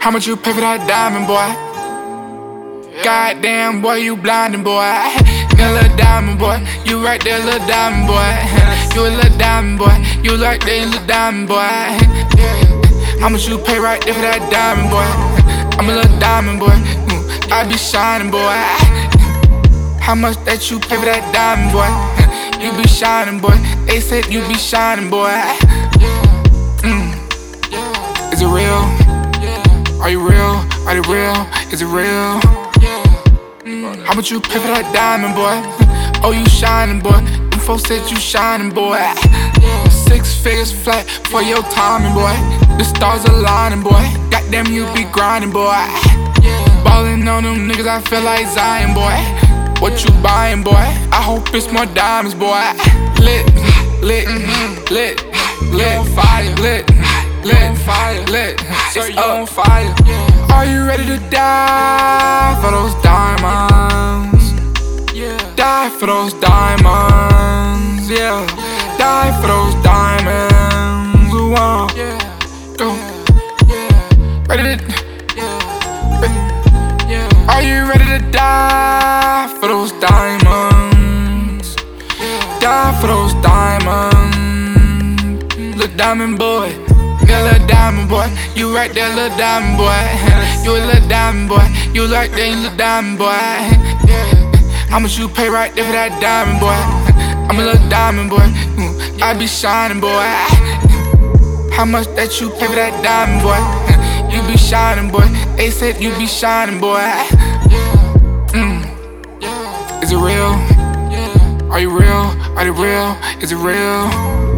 How much you pay for that diamond, boy? Goddamn, boy, you blindin', boy. That little diamond, boy. You right there, little diamond, boy. You a little diamond, boy. You like that little diamond, boy. How much you pay right there for that diamond, boy? I'm a little diamond, boy. I be shining, boy. How much that you pay for that diamond, boy? You be shining, boy. They said you be shining, boy. Is it real? Are you real? Are they real? Is it real? How much you pay for that diamond, boy? Oh, you shining, boy. Them folks said you shining, boy. 6 figures flat for your timing, boy. The stars aligning, boy. Goddamn, you be grinding, boy. Ballin' on them niggas, I feel like Zion, boy. What you buying, boy? I hope it's more diamonds, boy. Lit, lit, lit, lit, fire, lit, lit, fire, lit. It's on fire. Are you ready to die for those diamonds? Die for those diamonds, yeah. Die for those diamonds. Whoa. Go. Ready to. Are you ready to die for those diamonds? Die for those diamonds. Little diamond boy. Yeah, little diamond boy. You right there, little diamond boy. You a little diamond boy. You like that little diamond boy. How much you pay right there for that diamond boy? I'm a little diamond boy. I be shining boy. How much that you pay for that diamond boy? You be shining boy. They said you be shining boy. Is it real? Are you real? Are they real? Is it real?